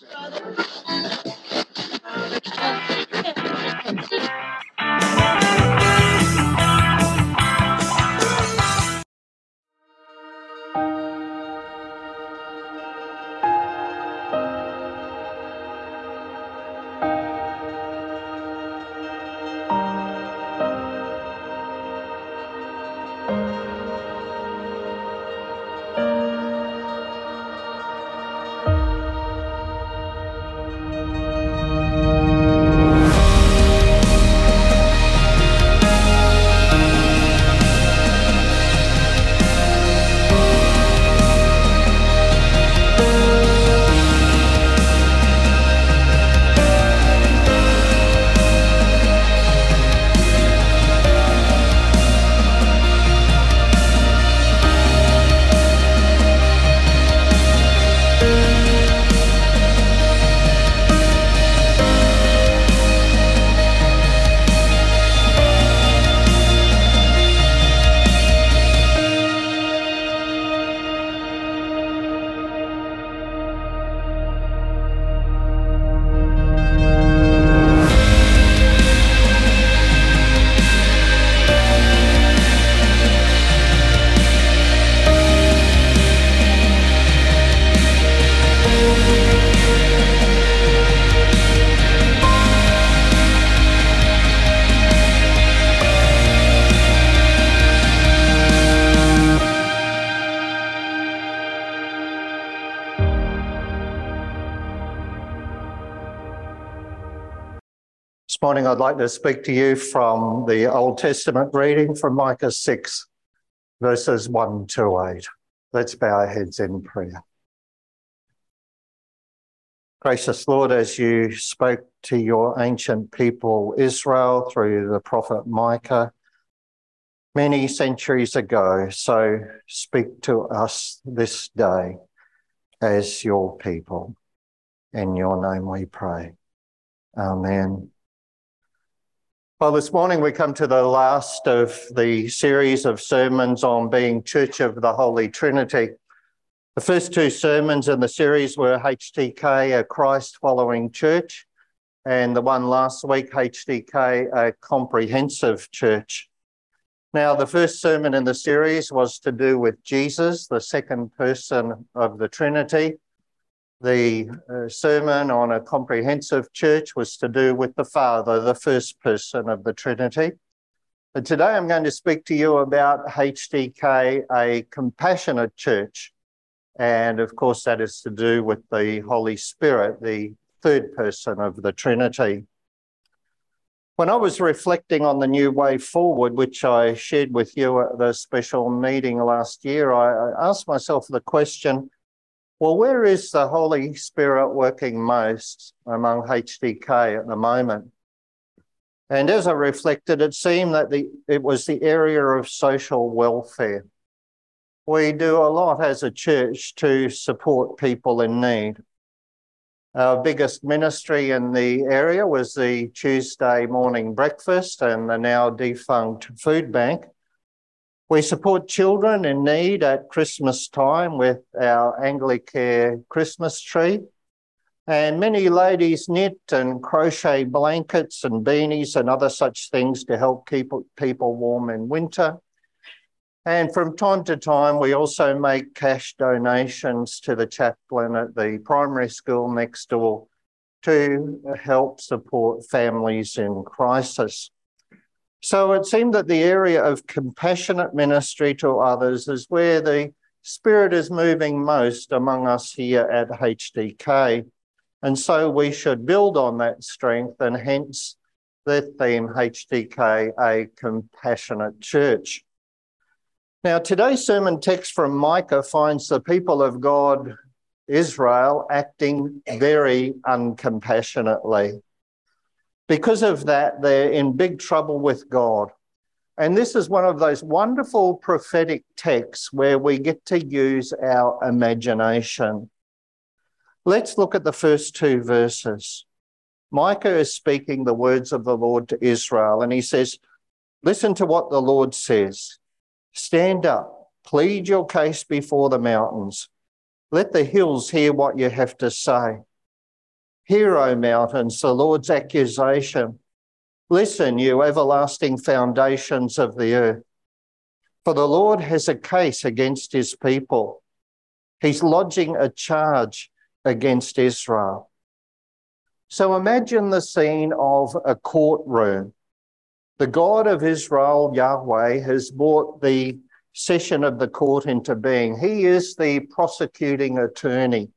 This morning I'd like to speak to you from the Old Testament reading from Micah 6, verses 1 to 8. Let's bow our heads in prayer. Gracious Lord, as you spoke to your ancient people Israel through the prophet Micah many centuries ago, so speak to us this day as your people. In your name we pray. Amen. Well, this morning we come to the last of the series of sermons on being Church of the Holy Trinity. The first two sermons in the series were HTK, a Christ-following church, and the one last week, HTK, a comprehensive church. Now, the first sermon in the series was to do with Jesus, the second person of the Trinity. The sermon on a comprehensive church was to do with the Father, the first person of the Trinity. And today I'm going to speak to you about HTK, a compassionate church. And of course, that is to do with the Holy Spirit, the third person of the Trinity. When I was reflecting on the new way forward, which I shared with you at the special meeting last year, I asked myself the question, well, where is the Holy Spirit working most among HTK at the moment? And as I reflected, it seemed that it was the area of social welfare. We do a lot as a church to support people in need. Our biggest ministry in the area was the Tuesday morning breakfast and the now defunct food bank. We support children in need at Christmas time with our Anglicare Christmas tree. And many ladies knit and crochet blankets and beanies and other such things to help keep people warm in winter. And from time to time, we also make cash donations to the chaplain at the primary school next door to help support families in crisis. So it seemed that the area of compassionate ministry to others is where the Spirit is moving most among us here at HTK. And so we should build on that strength, and hence the theme HTK, a compassionate church. Now, today's sermon text from Micah finds the people of God, Israel, acting very uncompassionately. Because of that, they're in big trouble with God. And this is one of those wonderful prophetic texts where we get to use our imagination. Let's look at the first two verses. Micah is speaking the words of the Lord to Israel, and he says, listen to what the Lord says. Stand up, plead your case before the mountains. Let the hills hear what you have to say. Hear, O mountains, the Lord's accusation. Listen, you everlasting foundations of the earth. For the Lord has a case against his people. He's lodging a charge against Israel. So imagine the scene of a courtroom. The God of Israel, Yahweh, has brought the session of the court into being. He is the prosecuting attorney.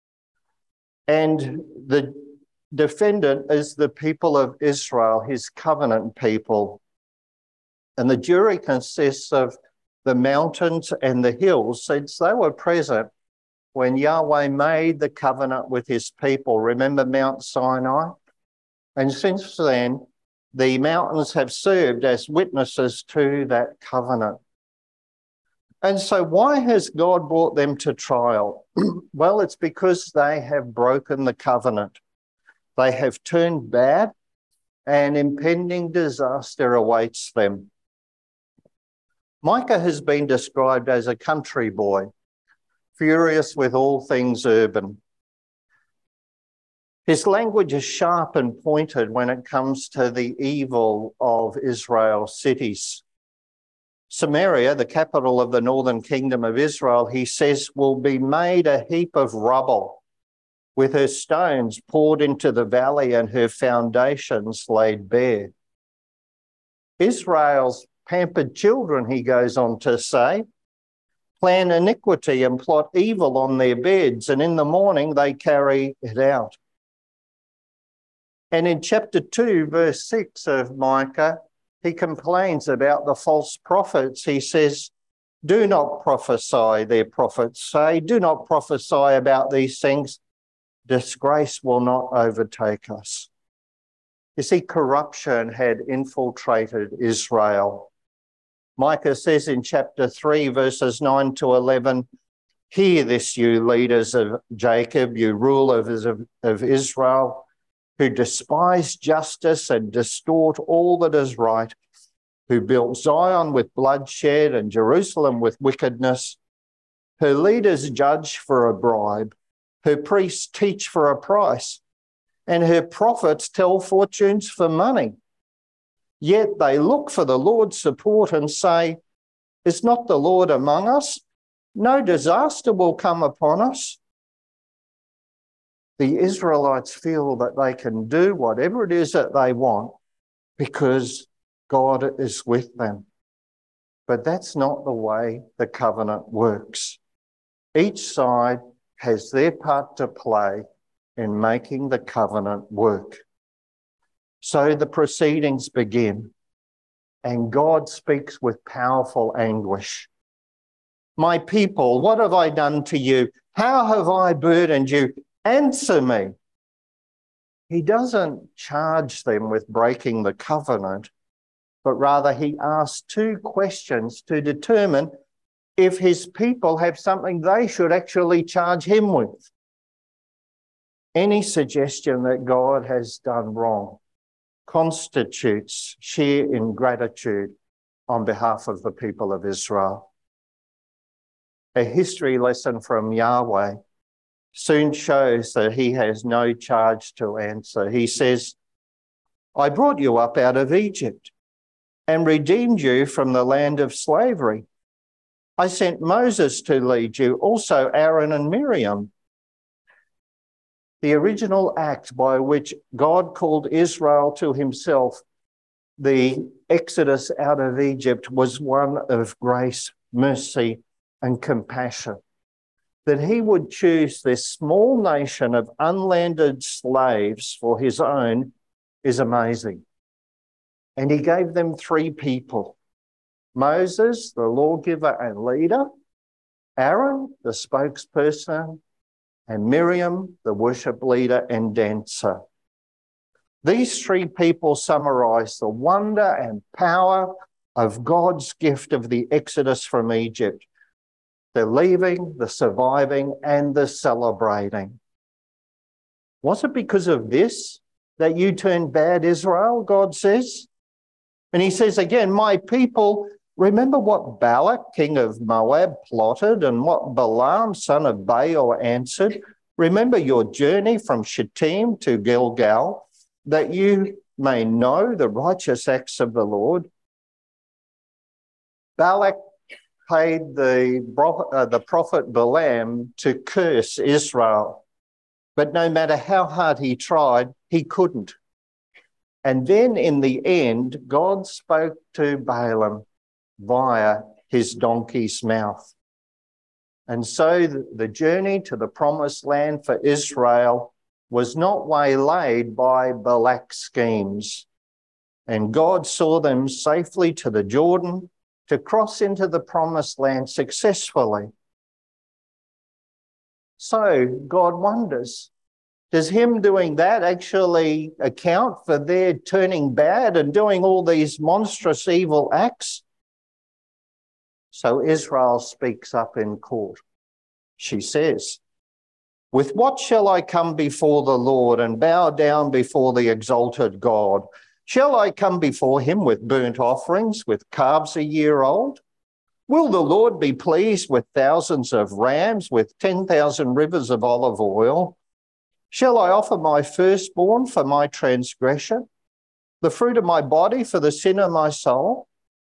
And the defendant is the people of Israel, his covenant people. And the jury consists of the mountains and the hills, since they were present when Yahweh made the covenant with his people. Remember Mount Sinai? And since then, the mountains have served as witnesses to that covenant. And so why has God brought them to trial? Well, it's because they have broken the covenant. They have turned bad, and impending disaster awaits them. Micah has been described as a country boy, furious with all things urban. His language is sharp and pointed when it comes to the evil of Israel's cities. Samaria, the capital of the northern kingdom of Israel, he says, will be made a heap of rubble, with her stones poured into the valley and her foundations laid bare. Israel's pampered children, he goes on to say, plan iniquity and plot evil on their beds, and in the morning they carry it out. And in chapter 2, verse 6 of Micah, he complains about the false prophets. He says, do not prophesy, their prophets say. Do not prophesy about these things. Disgrace will not overtake us. You see, corruption had infiltrated Israel. Micah says in chapter 3, verses 9 to 11, hear this, you leaders of Jacob, you rulers of Israel, who despise justice and distort all that is right, who built Zion with bloodshed and Jerusalem with wickedness. Her leaders judge for a bribe, her priests teach for a price, and her prophets tell fortunes for money. Yet they look for the Lord's support and say, is not the Lord among us? No disaster will come upon us. The Israelites feel that they can do whatever it is that they want because God is with them. But that's not the way the covenant works. Each side has their part to play in making the covenant work. So the proceedings begin, and God speaks with powerful anguish. My people, what have I done to you? How have I burdened you? Answer me. He doesn't charge them with breaking the covenant, but rather he asks two questions to determine if his people have something they should actually charge him with. Any suggestion that God has done wrong constitutes sheer ingratitude on behalf of the people of Israel. A history lesson from Yahweh soon shows that he has no charge to answer. He says, I brought you up out of Egypt and redeemed you from the land of slavery. I sent Moses to lead you, also Aaron and Miriam. The original act by which God called Israel to himself, the exodus out of Egypt, was one of grace, mercy, and compassion. That he would choose this small nation of unlanded slaves for his own is amazing. And he gave them three people: Moses, the lawgiver and leader; Aaron, the spokesperson; and Miriam, the worship leader and dancer. These three people summarize the wonder and power of God's gift of the exodus from Egypt. The leaving, the surviving, and the celebrating. Was it because of this that you turned bad, Israel? God says. And he says again, my people, remember what Balak, king of Moab, plotted and what Balaam, son of Beor, answered remember your journey from Shittim to Gilgal, that you may know the righteous acts of the Lord. Balak paid the prophet Balaam to curse Israel, but no matter how hard he tried, he couldn't. And then in the end, God spoke to Balaam via his donkey's mouth. And so the journey to the promised land for Israel was not waylaid by Balak's schemes. And God saw them safely to the Jordan to cross into the promised land successfully. So God wonders, does him doing that actually account for their turning bad and doing all these monstrous evil acts? So Israel speaks up in court. She says, with what shall I come before the Lord and bow down before the exalted God? Shall I come before him with burnt offerings, with calves a year old? Will the Lord be pleased with thousands of rams, with 10,000 rivers of olive oil? Shall I offer my firstborn for my transgression, the fruit of my body for the sin of my soul?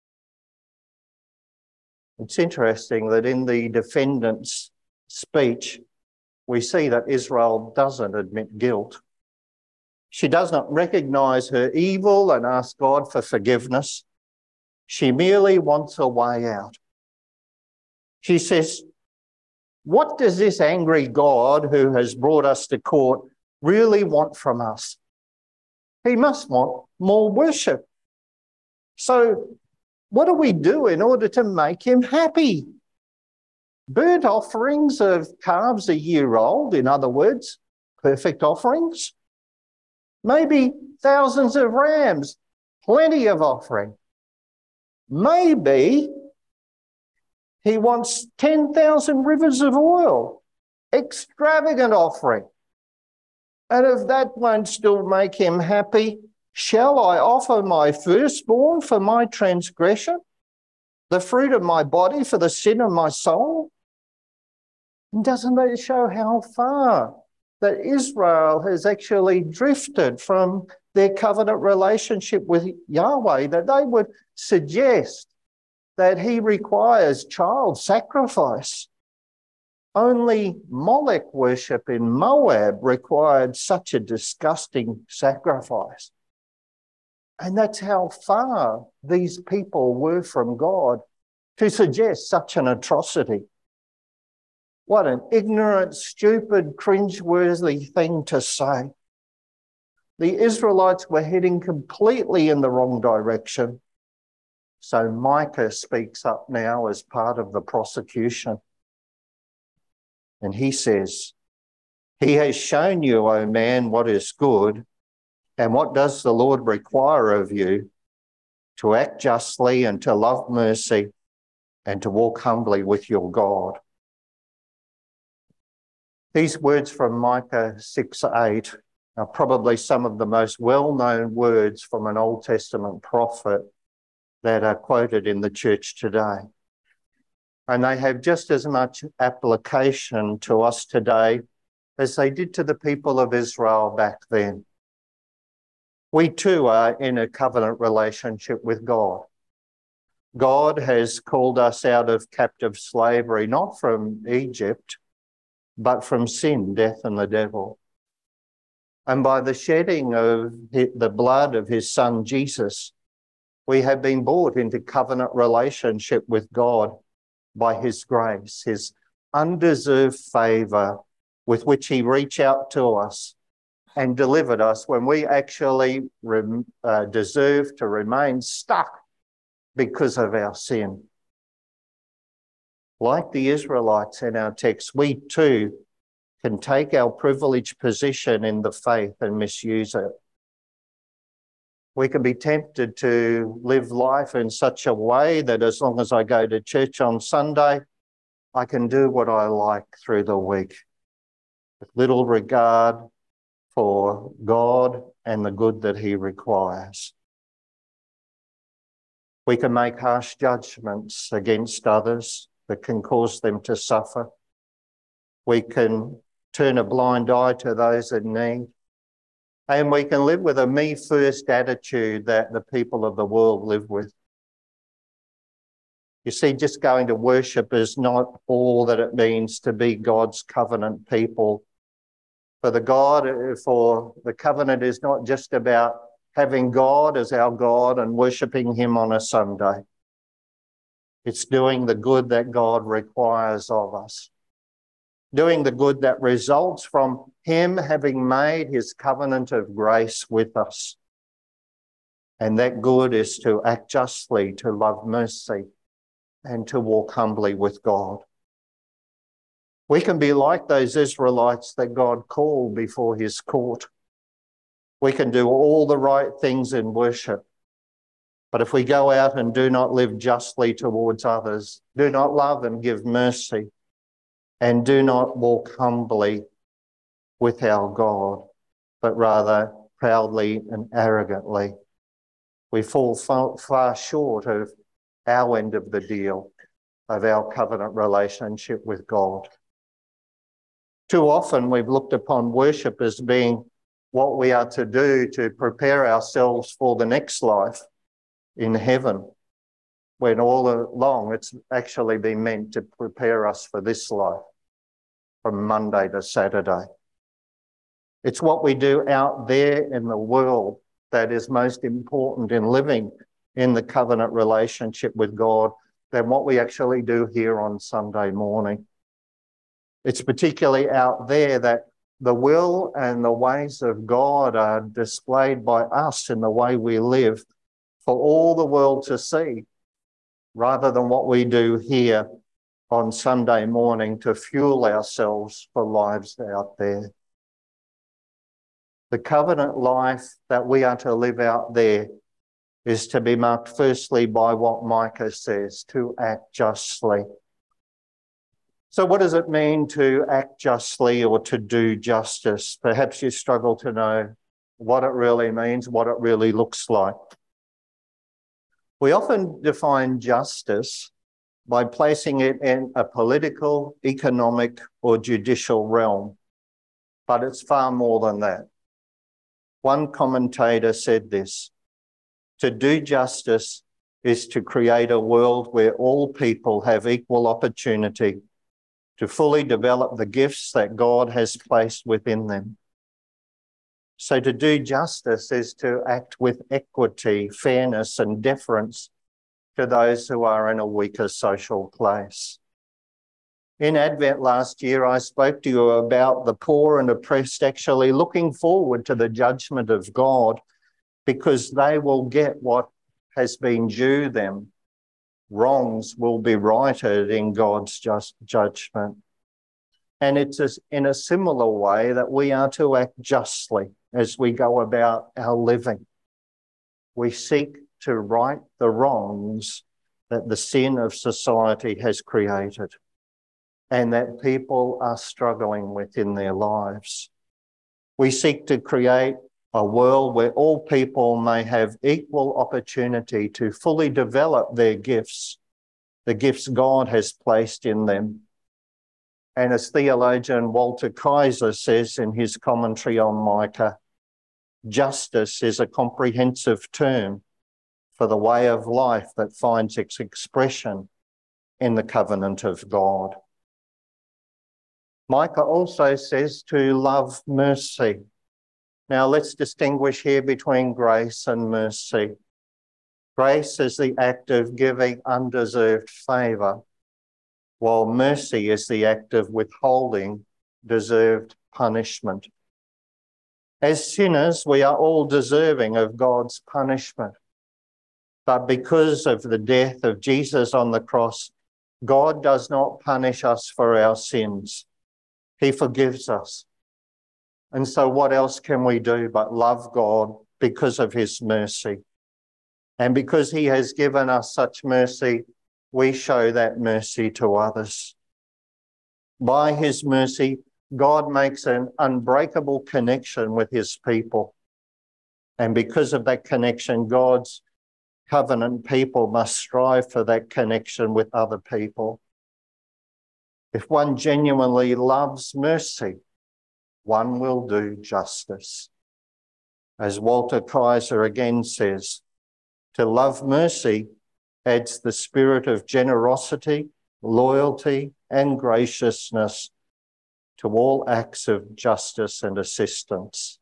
It's interesting that in the defendant's speech, we see that Israel doesn't admit guilt. She does not recognize her evil and ask God for forgiveness. She merely wants a way out. She says, what does this angry God who has brought us to court really want from us? He must want more worship. So what do we do in order to make him happy? Burnt offerings of calves a year old, in other words, perfect offerings. Maybe thousands of rams, plenty of offering. Maybe he wants 10,000 rivers of oil, extravagant offering. And if that won't still make him happy, shall I offer my firstborn for my transgression, the fruit of my body for the sin of my soul? And doesn't that show how far that Israel has actually drifted from their covenant relationship with Yahweh, that they would suggest that he requires child sacrifice? Only Molech worship in Moab required such a disgusting sacrifice. And that's how far these people were from God to suggest such an atrocity. What an ignorant, stupid, cringeworthy thing to say. The Israelites were heading completely in the wrong direction. So Micah speaks up now as part of the prosecution. And he says, he has shown you, O man, what is good, and what does the Lord require of you? To act justly and to love mercy and to walk humbly with your God. These words from Micah 6:8 are probably some of the most well-known words from an Old Testament prophet that are quoted in the church today. And they have just as much application to us today as they did to the people of Israel back then. We too are in a covenant relationship with God. God has called us out of captive slavery, not from Egypt, but from sin, death, and the devil. And by the shedding of the blood of his son, Jesus, we have been brought into covenant relationship with God by his grace, his undeserved favour with which he reached out to us and delivered us when we actually deserve to remain stuck because of our sin. Like the Israelites in our text, we too can take our privileged position in the faith and misuse it. We can be tempted to live life in such a way that as long as I go to church on Sunday, I can do what I like through the week, with little regard for God and the good that he requires. We can make harsh judgments against others that can cause them to suffer. We can turn a blind eye to those in need. And we can live with a me-first attitude that the people of the world live with. You see, just going to worship is not all that it means to be God's covenant people. For the covenant is not just about having God as our God and worshipping him on a Sunday. It's doing the good that God requires of us. Doing the good that results from him having made his covenant of grace with us. And that good is to act justly, to love mercy, and to walk humbly with God. We can be like those Israelites that God called before his court. We can do all the right things in worship. But if we go out and do not live justly towards others, do not love and give mercy, and do not walk humbly with our God, but rather proudly and arrogantly, we fall far short of our end of the deal, of our covenant relationship with God. Too often we've looked upon worship as being what we are to do to prepare ourselves for the next life in heaven, when all along it's actually been meant to prepare us for this life, from Monday to Saturday. It's what we do out there in the world that is most important in living in the covenant relationship with God than what we actually do here on Sunday morning. It's particularly out there that the will and the ways of God are displayed by us in the way we live for all the world to see, rather than what we do here on Sunday morning to fuel ourselves for lives out there. The covenant life that we are to live out there is to be marked firstly by what Micah says, to act justly. So what does it mean to act justly or to do justice? Perhaps you struggle to know what it really means, what it really looks like. We often define justice by placing it in a political, economic, or judicial realm, but it's far more than that. One commentator said this: to do justice is to create a world where all people have equal opportunity to fully develop the gifts that God has placed within them. So to do justice is to act with equity, fairness, and deference to those who are in a weaker social place. In Advent last year, I spoke to you about the poor and oppressed actually looking forward to the judgment of God, because they will get what has been due them. Wrongs will be righted in God's just judgment. And it's in a similar way that we are to act justly as we go about our living. We seek to right the wrongs that the sin of society has created and that people are struggling with in their lives. We seek to create a world where all people may have equal opportunity to fully develop their gifts, the gifts God has placed in them. And as theologian Walter Kaiser says in his commentary on Micah, justice is a comprehensive term for the way of life that finds its expression in the covenant of God. Micah also says to love mercy. Now let's distinguish here between grace and mercy. Grace is the act of giving undeserved favour, while mercy is the act of withholding deserved punishment. As sinners, we are all deserving of God's punishment. But because of the death of Jesus on the cross, God does not punish us for our sins. He forgives us. And so what else can we do but love God because of his mercy? And because he has given us such mercy, we show that mercy to others. By his mercy, God makes an unbreakable connection with his people. And because of that connection, God's covenant people must strive for that connection with other people. If one genuinely loves mercy, one will do justice. As Walter Kaiser again says, to love mercy adds the spirit of generosity, loyalty, and graciousness to all acts of justice and assistance.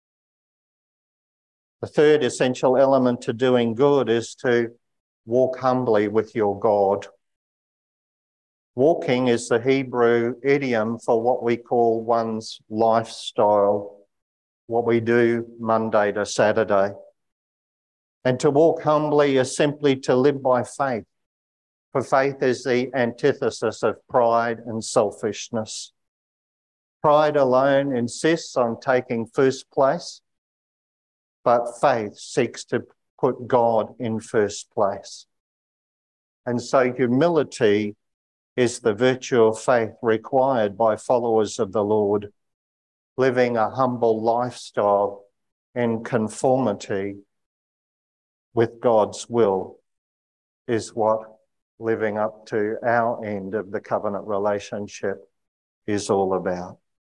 The third essential element to doing good is to walk humbly with your God. Walking is the Hebrew idiom for what we call one's lifestyle, what we do Monday to Saturday. And to walk humbly is simply to live by faith, for faith is the antithesis of pride and selfishness. Pride alone insists on taking first place, but faith seeks to put God in first place. And so humility is the virtue of faith required by followers of the Lord. Living a humble lifestyle in conformity with God's will is what living up to our end of the covenant relationship is all about.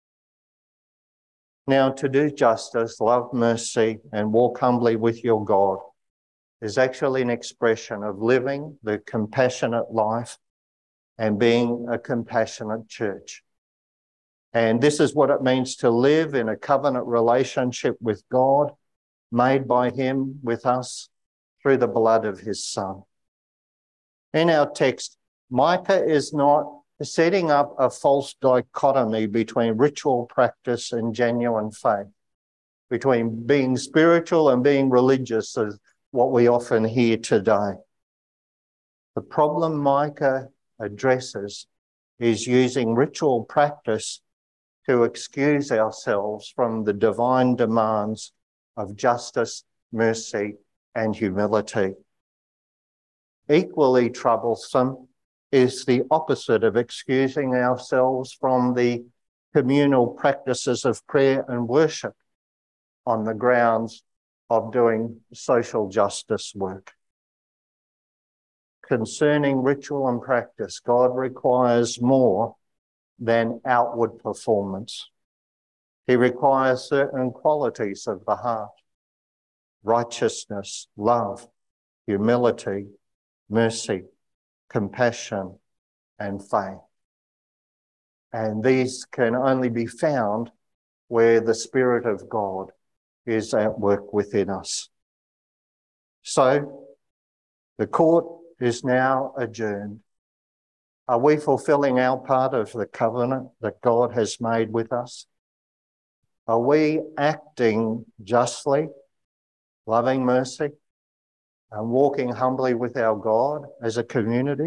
Now, to do justice, love mercy, and walk humbly with your God is actually an expression of living the compassionate life and being a compassionate church. And this is what it means to live in a covenant relationship with God, made by him with us through the blood of his Son. In our text, Micah is not setting up a false dichotomy between ritual practice and genuine faith, between being spiritual and being religious, as what we often hear today. The problem Micah addresses is using ritual practice to excuse ourselves from the divine demands of justice, mercy, and humility. Equally troublesome is the opposite of excusing ourselves from the communal practices of prayer and worship on the grounds of doing social justice work. Concerning ritual and practice, God requires more than outward performance. He requires certain qualities of the heart: righteousness, love, humility, mercy, compassion, and faith. And these can only be found where the Spirit of God is at work within us. So, the court is now adjourned. Are we fulfilling our part of the covenant that God has made with us? Are we acting justly, loving mercy, and walking humbly with our God as a community?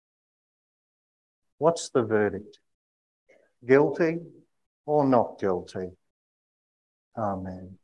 What's the verdict? Guilty or not guilty? Amen.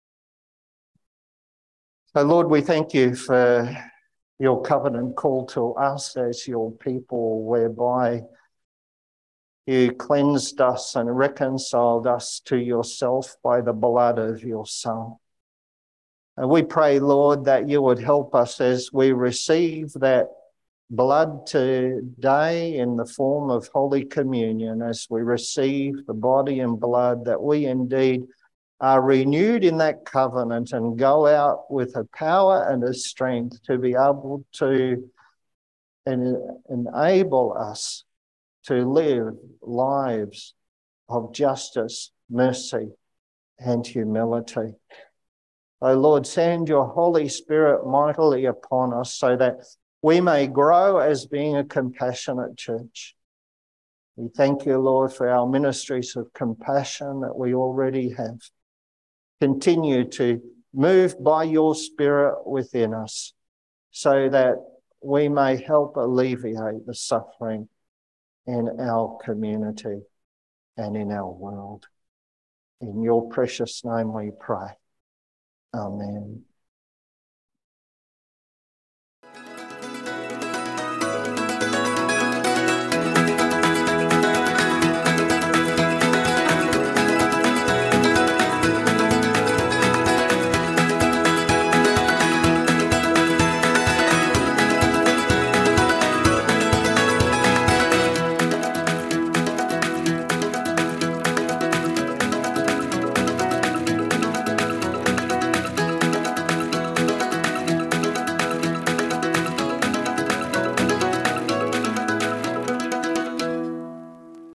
So, Lord, we thank you for your covenant call to us as your people, whereby you cleansed us and reconciled us to yourself by the blood of your Son. And we pray, Lord, that you would help us as we receive that blood today in the form of Holy Communion, as we receive the body and blood, that we indeed are renewed in that covenant and go out with a power and a strength to be able to enable us to live lives of justice, mercy, and humility. O Lord, send your Holy Spirit mightily upon us so that we may grow as being a compassionate church. We thank you, Lord, for our ministries of compassion that we already have. Continue to move by your Spirit within us so that we may help alleviate the suffering in our community and in our world. In your precious name we pray. Amen.